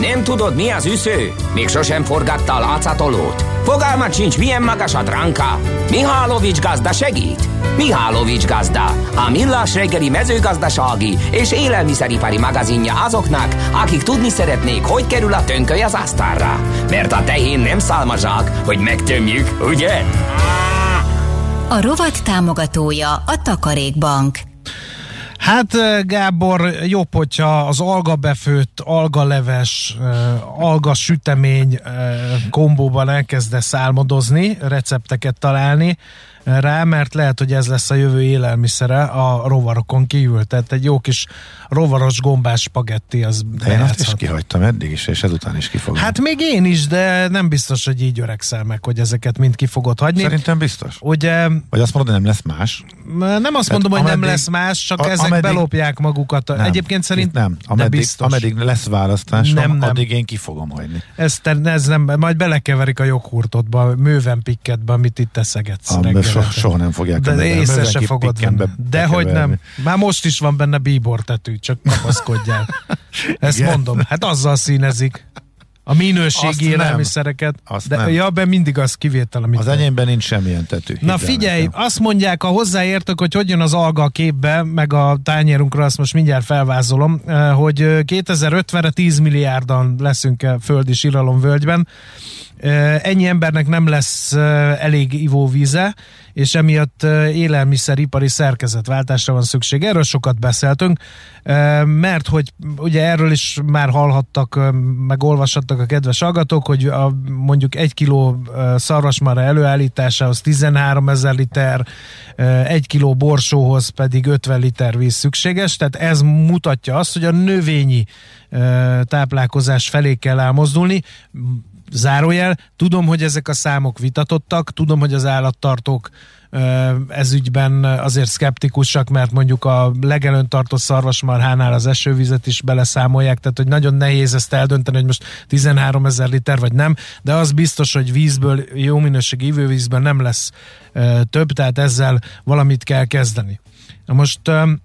Nem tudod, mi az üsző? Még sosem forgatta a látszatolót? Fogalmat sincs, milyen magas a dránka? Mihálovics gazda segít? Mihálovics gazda, a millás reggeli mezőgazdasági és élelmiszeripari magazinja azoknak, akik tudni szeretnék, hogy kerül a tönköly az asztalra. Mert a tehén nem szálmazsák, hogy megtömjük, ugye? A rovat támogatója a Takarékbank. Hát Gábor, jobb, hogyha az algabefőtt, algaleves, algasütemény kombóban elkezdesz álmodozni, recepteket találni rá, mert lehet, hogy ez lesz a jövő élelmiszere a rovarokon kívül. Tehát egy jó kis rovaros gombás spagetti az de én azt is kihagytam eddig is, és ezután is kifogom. Hát még én is, de nem biztos, hogy így öregszel meg, hogy ezeket mind ki fogod hagyni. Szerintem biztos. Ugye, vagy azt mondod, hogy nem lesz más? Nem azt mondom, hogy nem lesz más, csak ezek belopják magukat. Nem, egyébként szerintem ameddig lesz választásom, addig én ki fogom hagyni. Ez nem, majd belekeverik a joghurtodba, mövenpikketbe, amit itt teszegetsz. Soha nem fogják. De észre se fogod venni. Dehogy nem. Már most is van benne bíbortetű, csak kapaszkodjál. Ezt igen. Mondom, hát azzal színezik a minőségi élelmiszereket. De mindig az kivétel, amit... Az enyémben nincs semmilyen tetű. Na figyelj, azt mondják, ha hozzáértök, hogy jön az alga a képbe, meg a tányérunkra, azt most mindjárt felvázolom, hogy 2050-re 10 milliárdan leszünk a földi síralomvölgyben. Ennyi embernek nem lesz elég ivóvíze, és emiatt élelmiszeripari szerkezetváltásra van szükség. Erről sokat beszéltünk, mert hogy ugye erről is már hallhattak, meg olvashattak a kedves hallgatók, hogy mondjuk 1 kiló szarvasmarha előállításához 13 000 liter, 1 kiló borsóhoz pedig 50 liter víz szükséges, tehát ez mutatja azt, hogy a növényi táplálkozás felé kell elmozdulni. Zárójel, tudom, hogy ezek a számok vitatottak, tudom, hogy az állattartók ezügyben azért szkeptikusak, mert mondjuk a legelőn tartott szarvasmarhánál az esővizet is beleszámolják, tehát hogy nagyon nehéz ezt eldönteni, hogy most 13 000 liter vagy nem, de az biztos, hogy vízből, jó minőségű ivóvízből nem lesz több, tehát ezzel valamit kell kezdeni. Na most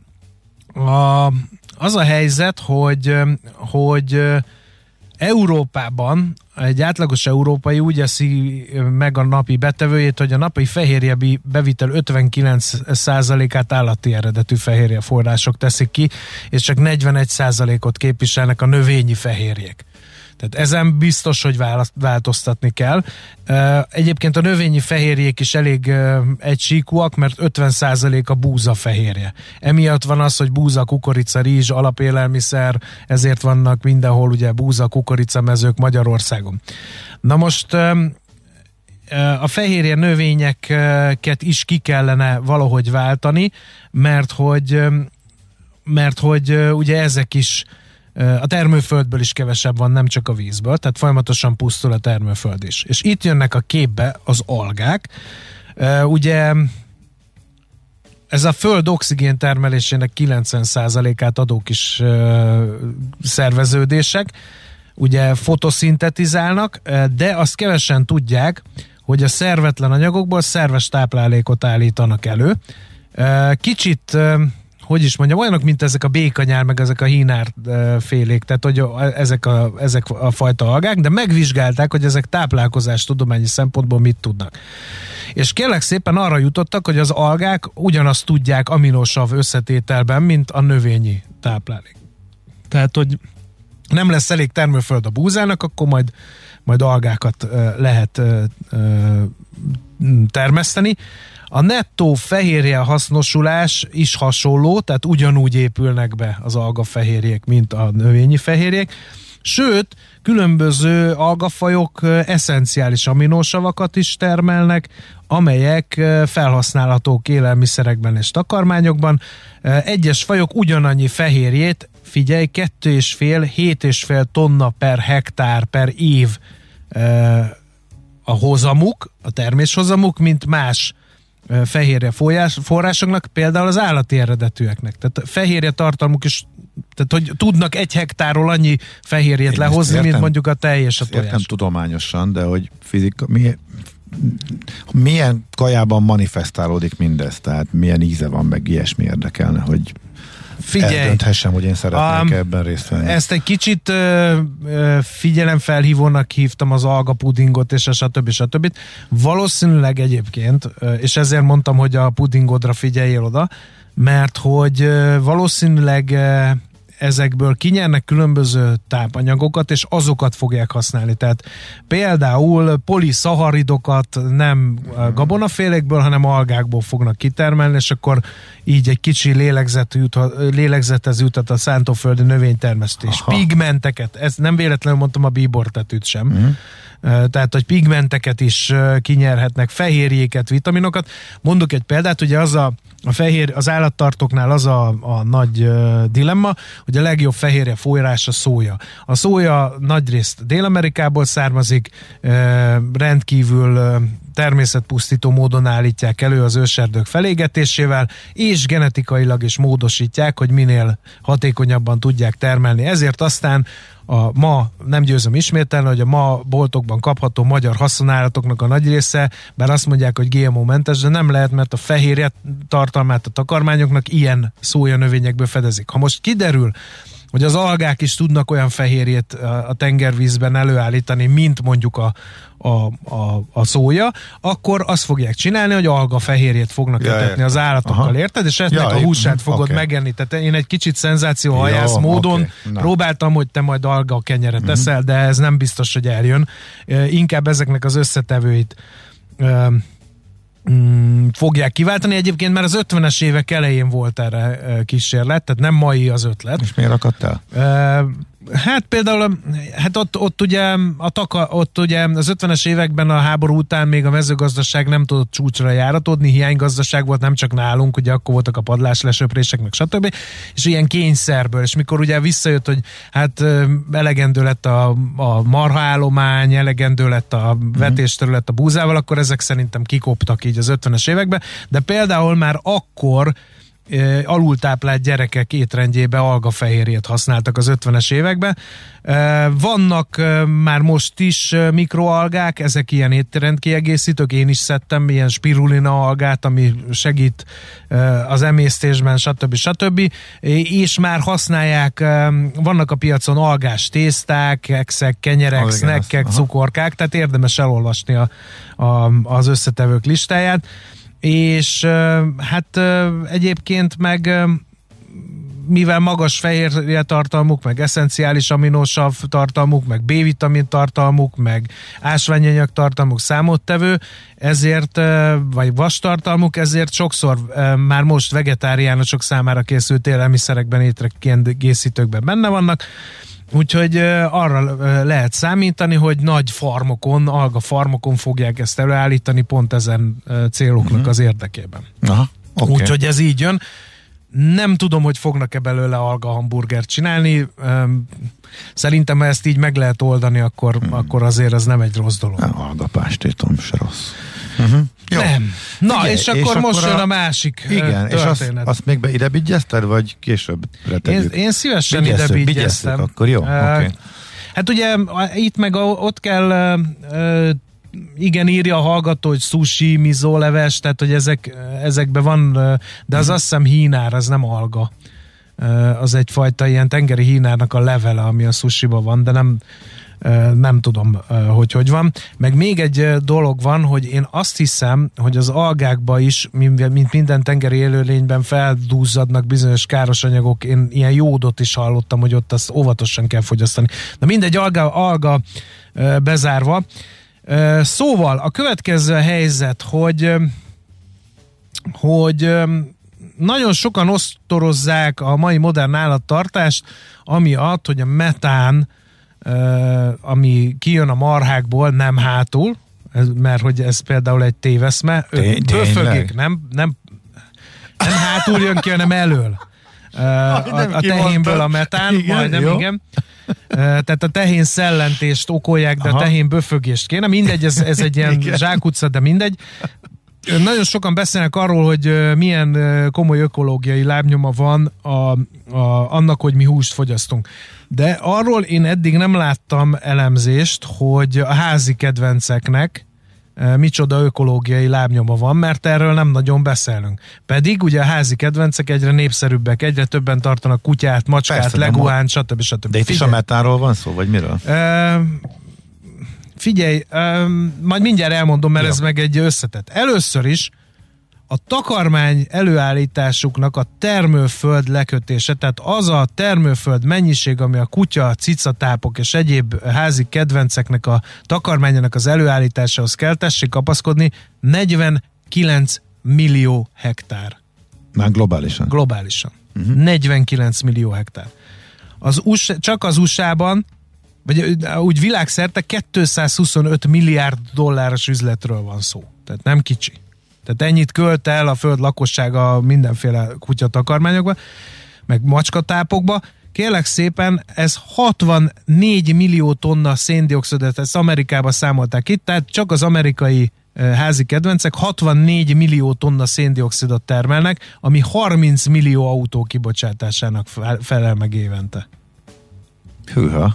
az a helyzet, hogy Európában egy átlagos európai úgy eszi meg a napi betevőjét, hogy a napi fehérje bevitel 59%-át állati eredetű fehérje források teszik ki, és csak 41%-ot képviselnek a növényi fehérjék. Tehát ezen biztos, hogy változtatni kell. Egyébként a növényi fehérjék is elég egysíkúak, mert 50% a búza fehérje. Emiatt van az, hogy búza, kukorica, rizs, alapélelmiszer, ezért vannak mindenhol ugye búza, kukorica mezők Magyarországon. Na most a fehérje növényeket is ki kellene valahogy váltani, mert hogy ugye ezek is a termőföldből is kevesebb van, nem csak a vízből, tehát folyamatosan pusztul a termőföld is. És itt jönnek a képbe az algák. Ugye ez a föld oxigén termelésének 90%-át adó kis szerveződések, ugye fotoszintetizálnak, de azt kevesen tudják, hogy a szervetlen anyagokból szerves táplálékot állítanak elő. Kicsit hogy is mondjam, olyanok, mint ezek a békanyár, meg ezek a hínár félék, tehát hogy ezek a fajta algák, de megvizsgálták, hogy ezek táplálkozás tudományi szempontból mit tudnak. És kérlek szépen arra jutottak, hogy az algák ugyanazt tudják aminósav összetételben, mint a növényi táplálék. Tehát, hogy nem lesz elég termőföld a búzának, akkor majd algákat lehet termeszteni. A nettó fehérje hasznosulás is hasonló, tehát ugyanúgy épülnek be az algafehérjék, mint a növényi fehérjék. Sőt, különböző algafajok esszenciális aminósavakat is termelnek, amelyek felhasználhatók élelmiszerekben és takarmányokban. Egyes fajok ugyanannyi fehérjét, figyelj, 2,5-7,5 tonna per hektár per év a hozamuk, a terméshozamuk, mint más fehérje forrásoknak, például az állati eredetűeknek. Tehát fehérje tartalmuk is, tehát hogy tudnak 1 hektárról annyi fehérjét lehozni, értem, mint mondjuk a tej és a tojás. Értem tudományosan, de hogy milyen kajában manifestálódik mindez, tehát milyen íze van, meg ilyesmi érdekelne, hogy eldönthessem, hogy én szeretnék ebben részt venni. Ezt egy kicsit figyelemfelhívónak hívtam az algapudingot, és a stb. Valószínűleg egyébként, és ezért mondtam, hogy a pudingodra figyeljél oda, mert hogy valószínűleg ezekből kinyernek különböző tápanyagokat, és azokat fogják használni. Tehát például poliszaharidokat nem gabonafélékből, hanem algákból fognak kitermelni, és akkor így egy kicsi lélegzethez jutott a szántóföldi növénytermesztés. Aha. Pigmenteket, ezt nem véletlenül mondtam a bíbortetűt sem. Tehát, hogy pigmenteket is kinyerhetnek, fehérjéket, vitaminokat. Mondok egy példát, ugye az állattartóknál az a nagy dilemma, hogy a legjobb fehérje forrás a szója. A szója nagyrészt Dél-Amerikából származik, rendkívül természetpusztító módon állítják elő az őserdők felégetésével, és genetikailag is módosítják, hogy minél hatékonyabban tudják termelni. Ezért aztán ma nem győzöm ismételni, hogy a ma boltokban kapható magyar haszonállatoknak a nagy része, bár azt mondják, hogy GMO-mentes, de nem lehet, mert a fehérje tartalmát a takarmányoknak ilyen szójanövényekből fedezik. Ha most kiderül, hogy az algák is tudnak olyan fehérjét a tengervízben előállítani, mint mondjuk a szója, akkor azt fogják csinálni, hogy alga fehérjét fognak etetni az állatokkal, érted? És ennek a húsát fogod megenni. Tehát én egy kicsit szenzációhajász módon próbáltam, hogy te majd alga kenyeret eszel, de ez nem biztos, hogy eljön. Inkább ezeknek az összetevőit fogják kiváltani. Egyébként már az 50-es évek elején volt erre kísérlet, tehát nem mai az ötlet. És miért akadt el? Hát például ott ugye az 50-es években a háború után még a mezőgazdaság nem tudott csúcsra járatódni, hiánygazdaság volt, nem csak nálunk, ugye akkor voltak a padláslesöprések, meg stb. És ilyen kényszerből, és mikor ugye visszajött, hogy hát elegendő lett a marhaállomány, elegendő lett a vetésterület a búzával, akkor ezek szerintem kikoptak így az 50-es években, de például már akkor alultáplált gyerekek étrendjébe algafehérjét használtak az 50-es években. Vannak már most is mikroalgák, ezek ilyen étrendkiegészítők, én is szedtem ilyen spirulina algát, ami segít az emésztésben, stb. És már használják, vannak a piacon algás tészták, kekszek, kenyerek, snackek, cukorkák, tehát érdemes elolvasni az összetevők listáját. És hát egyébként meg mivel magas fehérje tartalmuk, meg eszenciális aminosav tartalmuk, meg B-vitamin tartalmuk, meg ásványanyag tartalmuk számottevő, ezért, vagy vas tartalmuk, ezért sokszor már most vegetáriánusok számára készült élelmiszerekben, étregészítőkben benne vannak. Úgyhogy arra lehet számítani, hogy nagy farmokon, algafarmokon fogják ezt előállítani pont ezen céloknak az érdekében. Aha, okay. Úgyhogy ez így jön. Nem tudom, hogy fognak-e belőle alga hamburgert csinálni. Szerintem, ha ezt így meg lehet oldani, akkor azért ez nem egy rossz dolog. Alga pástétom se rossz. Jó. Nem. Na, igen, és akkor most jön a másik történet. És azt még ide bigyezted, vagy később letegyük? Én szívesen ide bigyeztem. Akkor jó, oké. Hát ugye itt meg ott kell igen, írja a hallgató, hogy sushi, mizóleves, tehát hogy ezekben van, de az azt hiszem hínár, az nem alga. Az egyfajta ilyen tengeri hínárnak a levele, ami a sushiban van, de nem tudom, hogy van. Meg még egy dolog van, hogy én azt hiszem, hogy az algákba is, mint minden tengeri élőlényben feldúzzadnak bizonyos káros anyagok. Én ilyen jódot is hallottam, hogy ott azt óvatosan kell fogyasztani. Na mindegy, alga bezárva. Szóval a következő helyzet, hogy nagyon sokan osztorozzák a mai modern állattartást, amiatt, hogy a metán, ami kijön a marhákból, nem hátul, mert hogy ez például egy téveszme, böfögék, nem hátul jön ki, hanem elől. A tehénből a metán, igen, majdnem, igen. Tehát a tehén szellentést okolják, de a tehén böfögést kéne. Mindegy, ez egy ilyen zsákutca, de mindegy. Nagyon sokan beszélnek arról, hogy milyen komoly ökológiai lábnyoma van annak, hogy mi húst fogyasztunk. De arról én eddig nem láttam elemzést, hogy a házi kedvenceknek micsoda ökológiai lábnyoma van, mert erről nem nagyon beszélünk. Pedig ugye a házi kedvencek egyre népszerűbbek, egyre többen tartanak kutyát, macskát, persze, leguánt, stb. De itt is a metánról van szó, vagy miről? Figyelj, majd mindjárt elmondom, mert ez meg egy összetett. Először is a takarmány előállításuknak a termőföld lekötése, tehát az a termőföld mennyiség, ami a kutya, cicatápok és egyéb házi kedvenceknek a takarmányának az előállításához kell, tessék kapaszkodni, 49 millió hektár. Már globálisan? Globálisan. 49 millió hektár. Csak az USA-ban, vagy úgy világszerte 225 milliárd dolláros üzletről van szó. Tehát nem kicsi. Tehát ennyit költ el a föld lakossága mindenféle kutyatakarmányokba, meg macskatápokba. Kérlek szépen, ez 64 millió tonna széndioxidot, ezt Amerikában számolták itt, tehát csak az amerikai házi kedvencek 64 millió tonna széndioxidot termelnek, ami 30 millió autó kibocsátásának felel meg évente. Hűha!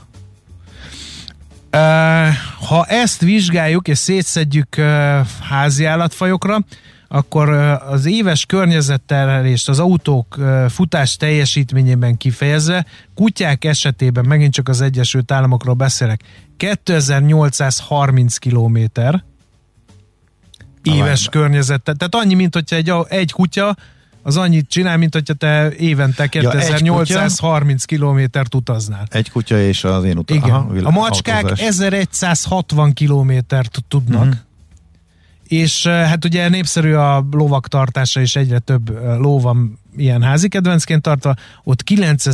Ha ezt vizsgáljuk és szétszedjük házi állatfajokra, akkor az éves környezetterhelést az autók futás teljesítményében kifejezve, kutyák esetében, megint csak az Egyesült Államokról beszélek, 2830 kilométer éves környezettel. Tehát annyi, mint hogyha egy kutya az annyit csinál, mint hogyha te évente 2830 kilométert utaznál. Egy kutya és az én utam. Igen. A macskák autózás. 1160 kilométert tudnak, és hát ugye népszerű a lovak tartása, és egyre több ló van ilyen házi kedvencként tartva, ott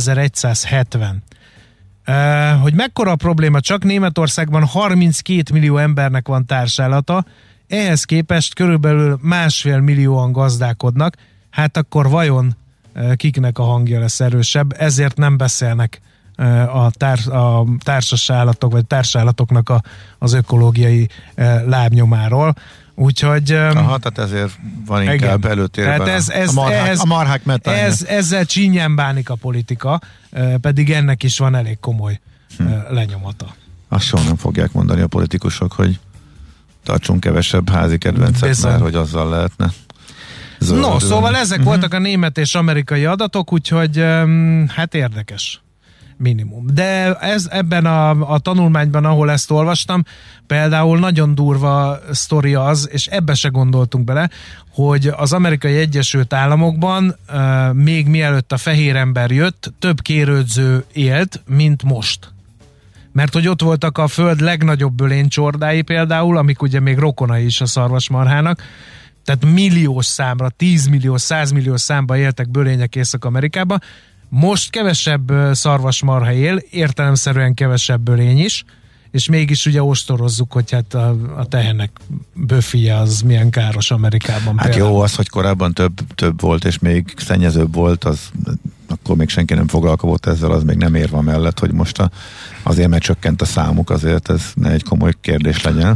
9170. Hogy mekkora a probléma, csak Németországban 32 millió embernek van társállata, ehhez képest körülbelül 1,5 millióan gazdálkodnak, hát akkor vajon kiknek a hangja lesz erősebb, ezért nem beszélnek a társas állatok, vagy társállatoknak az ökológiai lábnyomáról. Úgyhogy... Aha, tehát ezért van inkább előtérben a marhák metánya. Ezzel csínyán bánik a politika, pedig ennek is van elég komoly lenyomata. Azt soha nem fogják mondani a politikusok, hogy tartsunk kevesebb házi kedvencet, mert hogy azzal lehetne. No, szóval ezek voltak a német és amerikai adatok, úgyhogy hát érdekes minimum. De ebben a tanulmányban, ahol ezt olvastam, például nagyon durva sztori az, és ebbe se gondoltunk bele, hogy az Amerikai Egyesült Államokban még mielőtt a fehér ember jött, több kérődző élt, mint most. Mert hogy ott voltak a föld legnagyobb bölénycsordái például, amik ugye még rokonai is a szarvasmarhának, tehát milliós számra, 10 millió, 100 millió számba éltek bölények Észak-Amerikában. Most kevesebb szarvasmarha él, értelemszerűen kevesebb bölény is, és mégis ugye ostorozzuk, hogy hát a tehenek böfije az milyen káros Amerikában. Hát például. Jó, az, hogy korábban több volt, és még szennyezőbb volt, az akkor még senki nem foglalkozott ezzel, az még nem érve mellett, hogy most azért, mert csökkent a számuk, azért ez ne egy komoly kérdés legyen.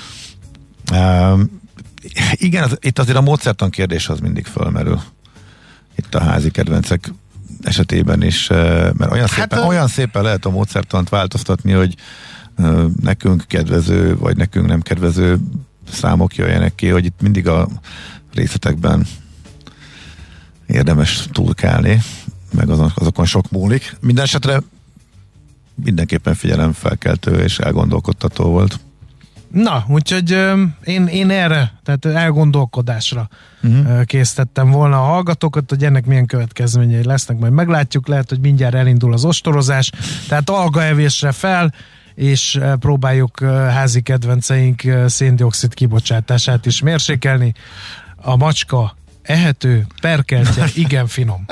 Igen, itt azért a módszertan kérdés az mindig fölmerül. Itt a házi kedvencek esetében is, mert olyan szépen lehet a módszertant változtatni, hogy nekünk kedvező, vagy nekünk nem kedvező számok jöjjenek ki, hogy itt mindig a részletekben érdemes túlkálni, meg azokon sok múlik. Minden esetre mindenképpen figyelemfelkeltő és elgondolkodtató volt. Na, úgyhogy én erre, tehát elgondolkodásra késztettem volna a hallgatókat, hogy ennek milyen következményei lesznek, majd meglátjuk, lehet, hogy mindjárt elindul az ostorozás, tehát algaevésre fel, és próbáljuk házi kedvenceink széndioxid kibocsátását is mérsékelni. A macska ehető, perkeltje, igen finom.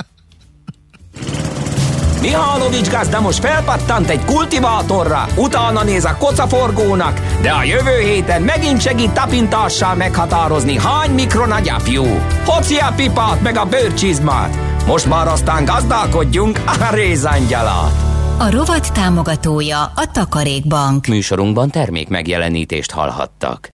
Mihálovics gazda most felpattant egy kultivátorra, utána néz a kocaforgónak, de a jövő héten megint segít tapintással meghatározni, hány mikron a gyapjú. Hoci a pipát meg a bőrcsizmát. Most már aztán gazdálkodjunk a rézangyalat. A rovat támogatója a Takarékbank. Műsorunkban termék megjelenítést hallhattak.